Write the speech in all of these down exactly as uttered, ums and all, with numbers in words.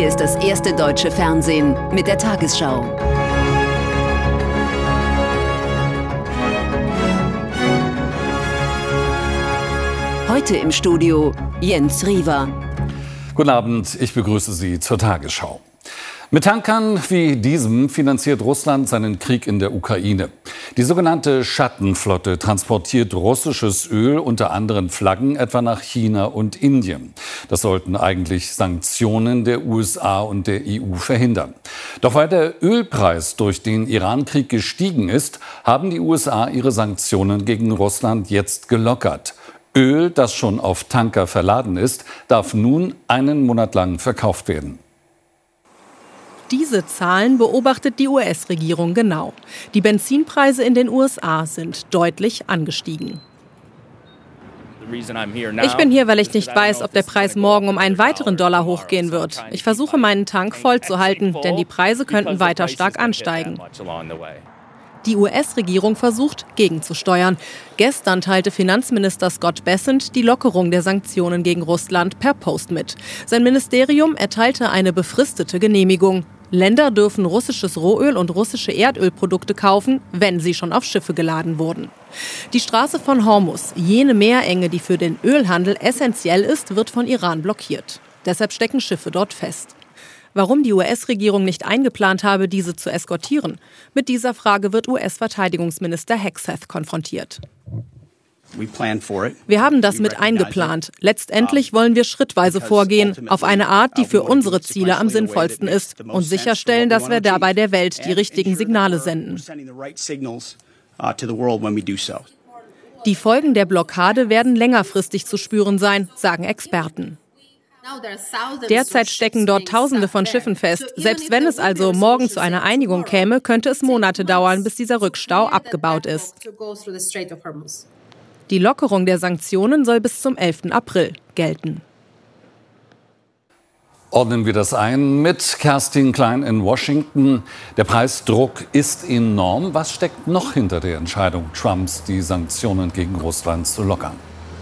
Hier ist das erste deutsche Fernsehen mit der Tagesschau. Heute im Studio Jens Riewer. Guten Abend, ich begrüße Sie zur Tagesschau. Mit Tankern wie diesem finanziert Russland seinen Krieg in der Ukraine. Die sogenannte Schattenflotte transportiert russisches Öl unter anderen Flaggen etwa nach China und Indien. Das sollten eigentlich Sanktionen der U S A und der E U verhindern. Doch weil der Ölpreis durch den Iran-Krieg gestiegen ist, haben die U S A ihre Sanktionen gegen Russland jetzt gelockert. Öl, das schon auf Tanker verladen ist, darf nun einen Monat lang verkauft werden. Diese Zahlen beobachtet die U S-Regierung genau. Die Benzinpreise in den U S A sind deutlich angestiegen. Ich bin hier, weil ich nicht weiß, ob der Preis morgen um einen weiteren Dollar hochgehen wird. Ich versuche, meinen Tank voll zu halten, denn die Preise könnten weiter stark ansteigen. Die U S-Regierung versucht, gegenzusteuern. Gestern teilte Finanzminister Scott Bessent die Lockerung der Sanktionen gegen Russland per Post mit. Sein Ministerium erteilte eine befristete Genehmigung. Länder dürfen russisches Rohöl und russische Erdölprodukte kaufen, wenn sie schon auf Schiffe geladen wurden. Die Straße von Hormuz, jene Meerenge, die für den Ölhandel essentiell ist, wird von Iran blockiert. Deshalb stecken Schiffe dort fest. Warum die U S-Regierung nicht eingeplant habe, diese zu eskortieren? Mit dieser Frage wird U S-Verteidigungsminister Hegseth konfrontiert. Wir haben das mit eingeplant. Letztendlich wollen wir schrittweise vorgehen, auf eine Art, die für unsere Ziele am sinnvollsten ist und sicherstellen, dass wir dabei der Welt die richtigen Signale senden. Die Folgen der Blockade werden längerfristig zu spüren sein, sagen Experten. Derzeit stecken dort Tausende von Schiffen fest. Selbst wenn es also morgen zu einer Einigung käme, könnte es Monate dauern, bis dieser Rückstau abgebaut ist. Die Lockerung der Sanktionen soll bis zum elften April gelten. Ordnen wir das ein mit Kerstin Klein in Washington. Der Preisdruck ist enorm. Was steckt noch hinter der Entscheidung Trumps, die Sanktionen gegen Russland zu lockern?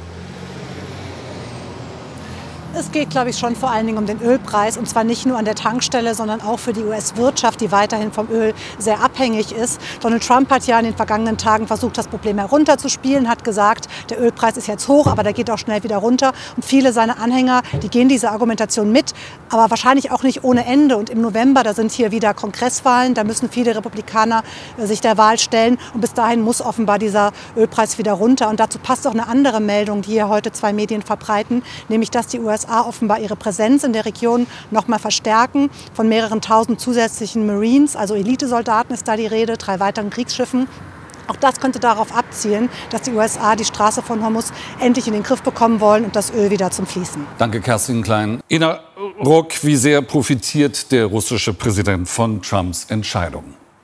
Es geht, glaube ich, schon vor allen Dingen um den Ölpreis, und zwar nicht nur an der Tankstelle, sondern auch für die U S-Wirtschaft, die weiterhin vom Öl sehr abhängig ist. Donald Trump hat ja in den vergangenen Tagen versucht, das Problem herunterzuspielen, hat gesagt, der Ölpreis ist jetzt hoch, aber der geht auch schnell wieder runter. Und viele seiner Anhänger, die gehen diese Argumentation mit, aber wahrscheinlich auch nicht ohne Ende. Und im November, da sind hier wieder Kongresswahlen, da müssen viele Republikaner sich der Wahl stellen. Und bis dahin muss offenbar dieser Ölpreis wieder runter. Und dazu passt auch eine andere Meldung, die hier heute zwei Medien verbreiten, nämlich dass die U S A offenbar ihre Präsenz in der Region noch mal verstärken. Von mehreren tausend zusätzlichen Marines, also Elitesoldaten ist da die Rede, drei weiteren Kriegsschiffen. Auch das könnte darauf abzielen, dass die U S A die Straße von Hormuz endlich in den Griff bekommen wollen und das Öl wieder zum Fließen. Danke, Kerstin Klein. Ina Ruck, wie sehr profitiert der russische Präsident von Trumps Entscheidung?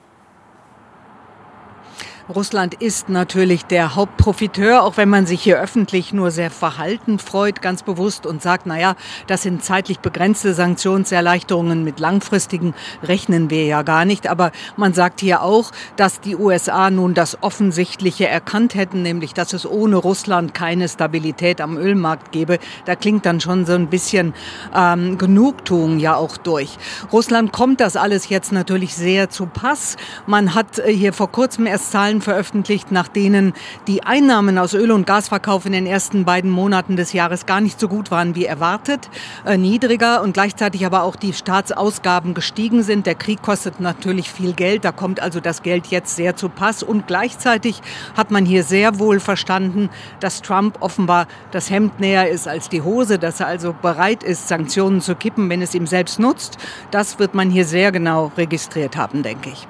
Russland ist natürlich der Hauptprofiteur, auch wenn man sich hier öffentlich nur sehr verhalten freut, ganz bewusst, und sagt, naja, das sind zeitlich begrenzte Sanktionserleichterungen, mit langfristigen rechnen wir ja gar nicht. Aber man sagt hier auch, dass die U S A nun das Offensichtliche erkannt hätten, nämlich, dass es ohne Russland keine Stabilität am Ölmarkt gäbe. Da klingt dann schon so ein bisschen ähm, Genugtuung ja auch durch. Russland kommt das alles jetzt natürlich sehr zu Pass. Man hat hier vor kurzem erst Zahlen veröffentlicht, nach denen die Einnahmen aus Öl- und Gasverkauf in den ersten beiden Monaten des Jahres gar nicht so gut waren wie erwartet, äh, niedriger, und gleichzeitig aber auch die Staatsausgaben gestiegen sind. Der Krieg kostet natürlich viel Geld, da kommt also das Geld jetzt sehr zu Pass, und gleichzeitig hat man hier sehr wohl verstanden, dass Trump offenbar das Hemd näher ist als die Hose, dass er also bereit ist, Sanktionen zu kippen, wenn es ihm selbst nutzt. Das wird man hier sehr genau registriert haben, denke ich.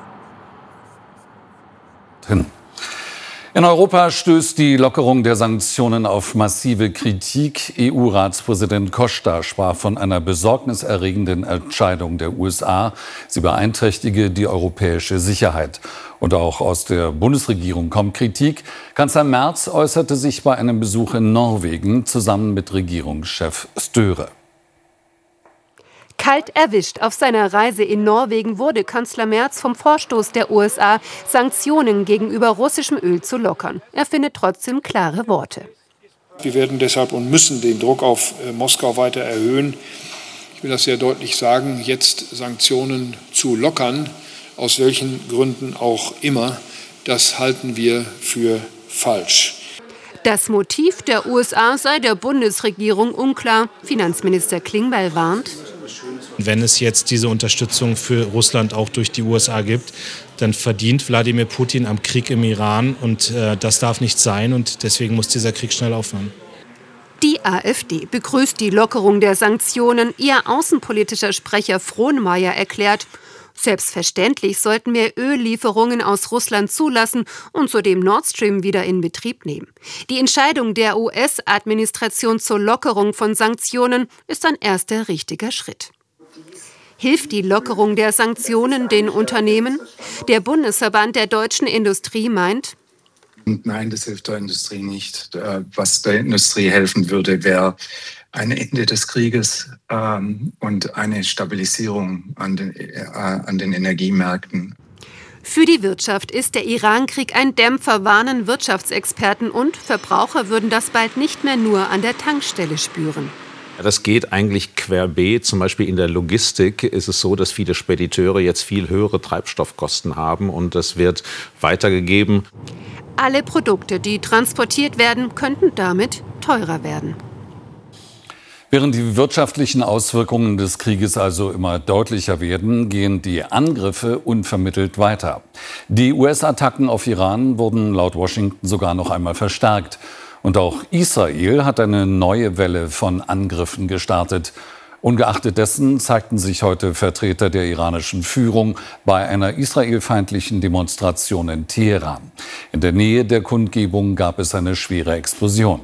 In Europa stößt die Lockerung der Sanktionen auf massive Kritik. E U-Ratspräsident Costa sprach von einer besorgniserregenden Entscheidung der U S A. Sie beeinträchtige die europäische Sicherheit. Und auch aus der Bundesregierung kommt Kritik. Kanzler Merz äußerte sich bei einem Besuch in Norwegen zusammen mit Regierungschef Støre. Kalt erwischt. Auf seiner Reise in Norwegen wurde Kanzler Merz vom Vorstoß der U S A, Sanktionen gegenüber russischem Öl zu lockern. Er findet trotzdem klare Worte. Wir werden deshalb und müssen den Druck auf Moskau weiter erhöhen. ich will das sehr deutlich sagen, jetzt Sanktionen zu lockern, aus welchen Gründen auch immer, das halten wir für falsch. Das Motiv der U S A sei der Bundesregierung unklar. Finanzminister Klingbeil warnt: Wenn es jetzt diese Unterstützung für Russland auch durch die U S A gibt, dann verdient Wladimir Putin am Krieg im Iran. Und äh, das darf nicht sein. Und deswegen muss dieser Krieg schnell aufhören. Die AfD begrüßt die Lockerung der Sanktionen. Ihr außenpolitischer Sprecher Frohnmayer erklärt: Selbstverständlich sollten wir Öllieferungen aus Russland zulassen und zudem Nord Stream wieder in Betrieb nehmen. Die Entscheidung der U S-Administration zur Lockerung von Sanktionen ist ein erster richtiger Schritt. Hilft die Lockerung der Sanktionen den Unternehmen? Der Bundesverband der deutschen Industrie meint: Nein, das hilft der Industrie nicht. Was der Industrie helfen würde, wäre ein Ende des Krieges ähm, und eine Stabilisierung an den, äh, an den Energiemärkten. Für die Wirtschaft ist der Iran-Krieg ein Dämpfer, warnen Wirtschaftsexperten, und Verbraucher würden das bald nicht mehr nur an der Tankstelle spüren. Das geht eigentlich querbeet. Zum Beispiel in der Logistik ist es so, dass viele Spediteure jetzt viel höhere Treibstoffkosten haben und das wird weitergegeben. Alle Produkte, die transportiert werden, könnten damit teurer werden. Während die wirtschaftlichen Auswirkungen des Krieges also immer deutlicher werden, gehen die Angriffe unvermittelt weiter. Die U S-Attacken auf Iran wurden laut Washington sogar noch einmal verstärkt. Und auch Israel hat eine neue Welle von Angriffen gestartet. Ungeachtet dessen zeigten sich heute Vertreter der iranischen Führung bei einer israelfeindlichen Demonstration in Teheran. In der Nähe der Kundgebung gab es eine schwere Explosion.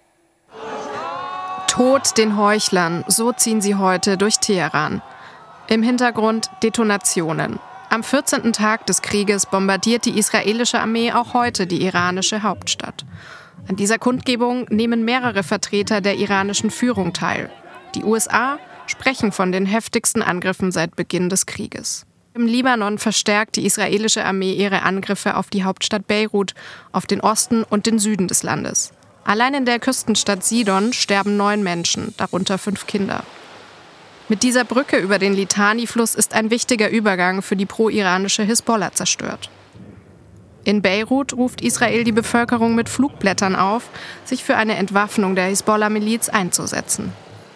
Tod den Heuchlern, so ziehen sie heute durch Teheran. Im Hintergrund Detonationen. Am vierzehnten Tag des Krieges bombardiert die israelische Armee auch heute die iranische Hauptstadt. An dieser Kundgebung nehmen mehrere Vertreter der iranischen Führung teil. Die U S A sprechen von den heftigsten Angriffen seit Beginn des Krieges. Im Libanon verstärkt die israelische Armee ihre Angriffe auf die Hauptstadt Beirut, auf den Osten und den Süden des Landes. Allein in der Küstenstadt Sidon sterben neun Menschen, darunter fünf Kinder. Mit dieser Brücke über den Litani-Fluss ist ein wichtiger Übergang für die pro-iranische Hisbollah zerstört. In Beirut ruft Israel die Bevölkerung mit Flugblättern auf, sich für eine Entwaffnung der Hisbollah-Miliz einzusetzen.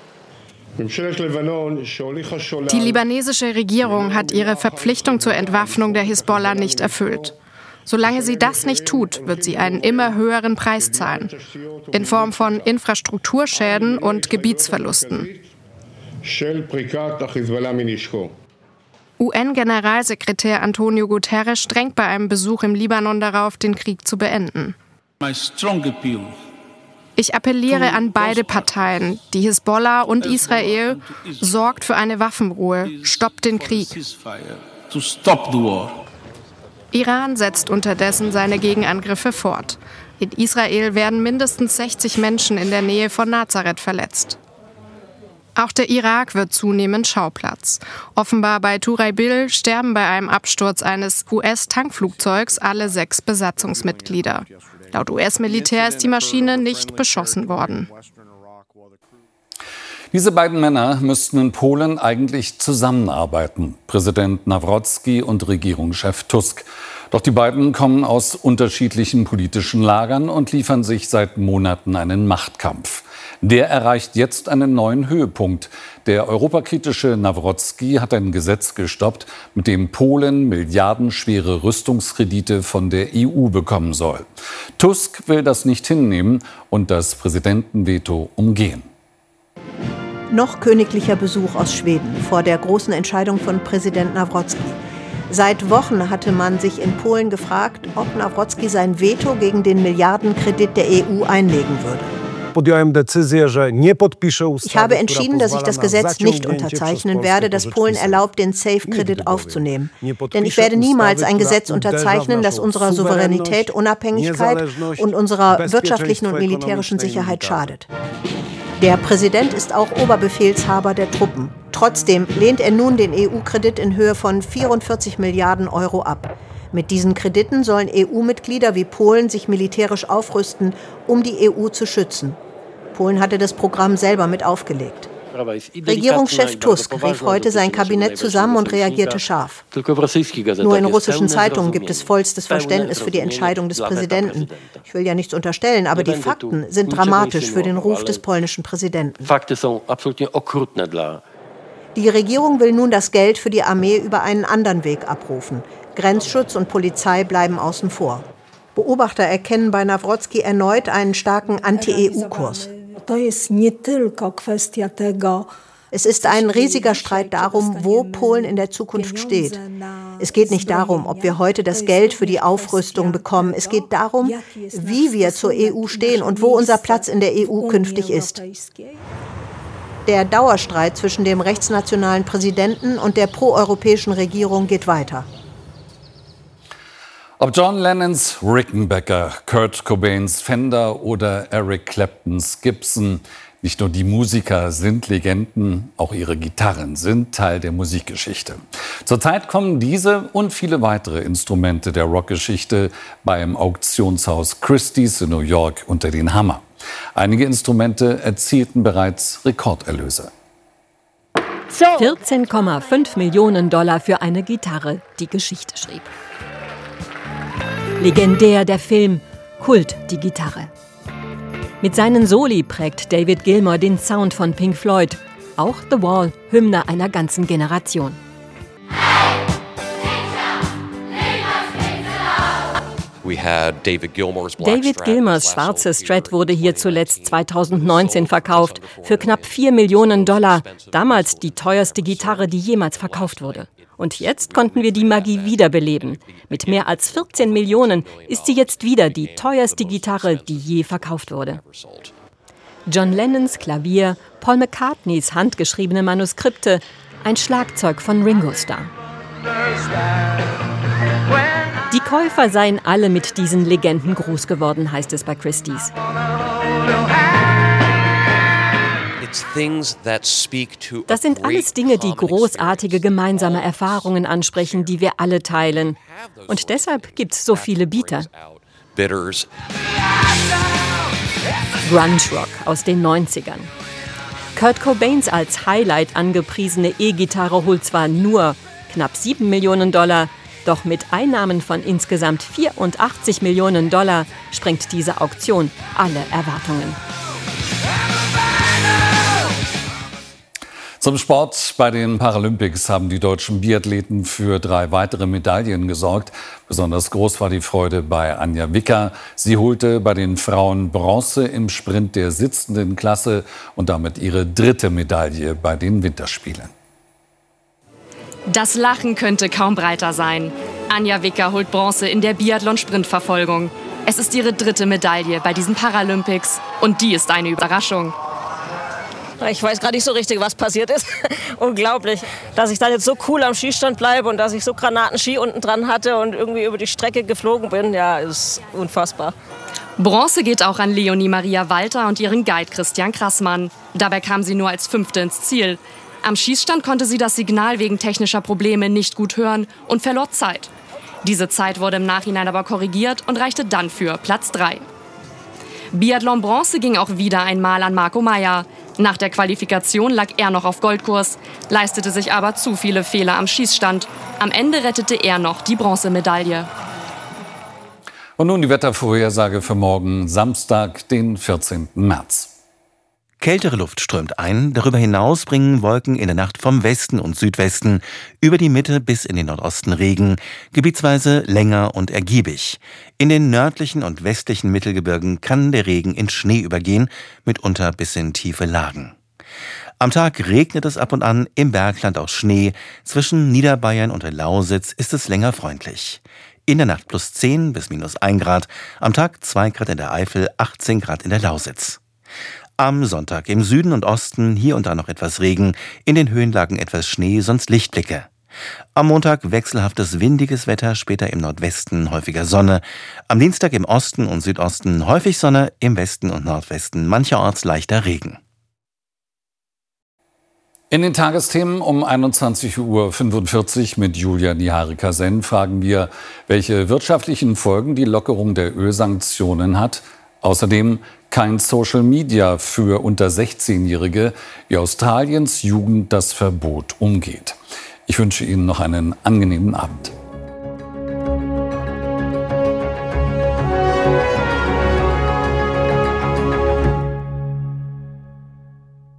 Die libanesische Regierung hat ihre Verpflichtung zur Entwaffnung der Hisbollah nicht erfüllt. Solange sie das nicht tut, wird sie einen immer höheren Preis zahlen, in Form von Infrastrukturschäden und Gebietsverlusten. U N-Generalsekretär Antonio Guterres drängt bei einem Besuch im Libanon darauf, den Krieg zu beenden. Ich appelliere an beide Parteien, die Hisbollah und Israel, sorgt für eine Waffenruhe, stoppt den Krieg. Iran setzt unterdessen seine Gegenangriffe fort. In Israel werden mindestens sechzig Menschen in der Nähe von Nazareth verletzt. Auch der Irak wird zunehmend Schauplatz. Offenbar bei Turaybil sterben bei einem Absturz eines U S-Tankflugzeugs alle sechs Besatzungsmitglieder. Laut U S-Militär ist die Maschine nicht beschossen worden. Diese beiden Männer müssten in Polen eigentlich zusammenarbeiten. Präsident Nawrocki und Regierungschef Tusk. Doch die beiden kommen aus unterschiedlichen politischen Lagern und liefern sich seit Monaten einen Machtkampf. Der erreicht jetzt einen neuen Höhepunkt. Der europakritische Nawrocki hat ein Gesetz gestoppt, mit dem Polen milliardenschwere Rüstungskredite von der E U bekommen soll. Tusk will das nicht hinnehmen und das Präsidentenveto umgehen. Noch königlicher Besuch aus Schweden vor der großen Entscheidung von Präsident Nawrocki. Seit Wochen hatte man sich in Polen gefragt, ob Nawrocki sein Veto gegen den Milliardenkredit der E U einlegen würde. Ich habe entschieden, dass ich das Gesetz nicht unterzeichnen werde, das Polen erlaubt, den Safe-Kredit aufzunehmen. Denn ich werde niemals ein Gesetz unterzeichnen, das unserer Souveränität, Unabhängigkeit und unserer wirtschaftlichen und militärischen Sicherheit schadet. Der Präsident ist auch Oberbefehlshaber der Truppen. Trotzdem lehnt er nun den E U-Kredit in Höhe von vierundvierzig Milliarden Euro ab. Mit diesen Krediten sollen E U-Mitglieder wie Polen sich militärisch aufrüsten, um die E U zu schützen. Polen hatte das Programm selber mit aufgelegt. Regierungschef Tusk rief heute sein Kabinett zusammen und reagierte scharf. Nur in russischen Zeitungen gibt es vollstes Verständnis für die Entscheidung des Präsidenten. Ich will ja nichts unterstellen, aber die Fakten sind dramatisch für den Ruf des polnischen Präsidenten. Die Regierung will nun das Geld für die Armee über einen anderen Weg abrufen. Grenzschutz und Polizei bleiben außen vor. Beobachter erkennen bei Nawrocki erneut einen starken Anti-E U-Kurs. Es ist ein riesiger Streit darum, wo Polen in der Zukunft steht. Es geht nicht darum, ob wir heute das Geld für die Aufrüstung bekommen. Es geht darum, wie wir zur E U stehen und wo unser Platz in der E U künftig ist. Der Dauerstreit zwischen dem rechtsnationalen Präsidenten und der proeuropäischen Regierung geht weiter. Ob John Lennons Rickenbacker, Kurt Cobains Fender oder Eric Claptons Gibson, nicht nur die Musiker sind Legenden, auch ihre Gitarren sind Teil der Musikgeschichte. Zurzeit kommen diese und viele weitere Instrumente der Rockgeschichte beim Auktionshaus Christie's in New York unter den Hammer. Einige Instrumente erzielten bereits Rekorderlöse. vierzehn Komma fünf Millionen Dollar für eine Gitarre, die Geschichte schrieb. Legendär der Film, Kult die Gitarre. Mit seinen Soli prägt David Gilmour den Sound von Pink Floyd. Auch The Wall, Hymne einer ganzen Generation. David Gilmours schwarze Strat wurde hier zuletzt zweitausendneunzehn verkauft, für knapp vier Millionen Dollar. Damals die teuerste Gitarre, die jemals verkauft wurde. Und jetzt konnten wir die Magie wiederbeleben. Mit mehr als vierzehn Millionen ist sie jetzt wieder die teuerste Gitarre, die je verkauft wurde. John Lennons Klavier, Paul McCartneys handgeschriebene Manuskripte, ein Schlagzeug von Ringo Starr. Die Käufer seien alle mit diesen Legenden groß geworden, heißt es bei Christie's. Das sind alles Dinge, die großartige gemeinsame Erfahrungen ansprechen, die wir alle teilen. Und deshalb gibt es so viele Bieter. Grunge Rock aus den neunzigern. Kurt Cobains als Highlight angepriesene E-Gitarre holt zwar nur knapp sieben Millionen Dollar, doch mit Einnahmen von insgesamt vierundachtzig Millionen Dollar sprengt diese Auktion alle Erwartungen. Zum Sport. Bei den Paralympics haben die deutschen Biathleten für drei weitere Medaillen gesorgt. Besonders groß war die Freude bei Anja Wicker. Sie holte bei den Frauen Bronze im Sprint der sitzenden Klasse und damit ihre dritte Medaille bei den Winterspielen. Das Lachen könnte kaum breiter sein. Anja Wicker holt Bronze in der Biathlon-Sprintverfolgung. Es ist ihre dritte Medaille bei diesen Paralympics und die ist eine Überraschung. Ich weiß gerade nicht so richtig, was passiert ist. Unglaublich, dass ich dann jetzt so cool am Schießstand bleibe und dass ich so Granatenski unten dran hatte und irgendwie über die Strecke geflogen bin. Ja, ist unfassbar. Bronze geht auch an Leonie Maria Walter und ihren Guide Christian Krassmann. Dabei kam sie nur als Fünfte ins Ziel. Am Schießstand konnte sie das Signal wegen technischer Probleme nicht gut hören und verlor Zeit. Diese Zeit wurde im Nachhinein aber korrigiert und reichte dann für Platz drei. Biathlon-Bronze ging auch wieder einmal an Marco Meyer. Nach der Qualifikation lag er noch auf Goldkurs, leistete sich aber zu viele Fehler am Schießstand. Am Ende rettete er noch die Bronzemedaille. Und nun die Wettervorhersage für morgen, Samstag, den vierzehnten März. Kältere Luft strömt ein, darüber hinaus bringen Wolken in der Nacht vom Westen und Südwesten über die Mitte bis in den Nordosten Regen, gebietsweise länger und ergiebig. In den nördlichen und westlichen Mittelgebirgen kann der Regen in Schnee übergehen, mitunter bis in tiefe Lagen. Am Tag regnet es ab und an, im Bergland auch Schnee, zwischen Niederbayern und der Lausitz ist es länger freundlich. In der Nacht plus zehn bis minus ein Grad, am Tag zwei Grad in der Eifel, achtzehn Grad in der Lausitz. Am Sonntag im Süden und Osten hier und da noch etwas Regen, in den Höhenlagen etwas Schnee, sonst Lichtblicke. Am Montag wechselhaftes windiges Wetter, später im Nordwesten häufiger Sonne. Am Dienstag im Osten und Südosten häufig Sonne, im Westen und Nordwesten mancherorts leichter Regen. In den Tagesthemen um einundzwanzig Uhr fünfundvierzig mit Julia Niharika-Sen fragen wir, welche wirtschaftlichen Folgen die Lockerung der Ölsanktionen hat. Außerdem kein Social Media für unter sechzehnjährige, wie Australiens Jugend das Verbot umgeht. Ich wünsche Ihnen noch einen angenehmen Abend.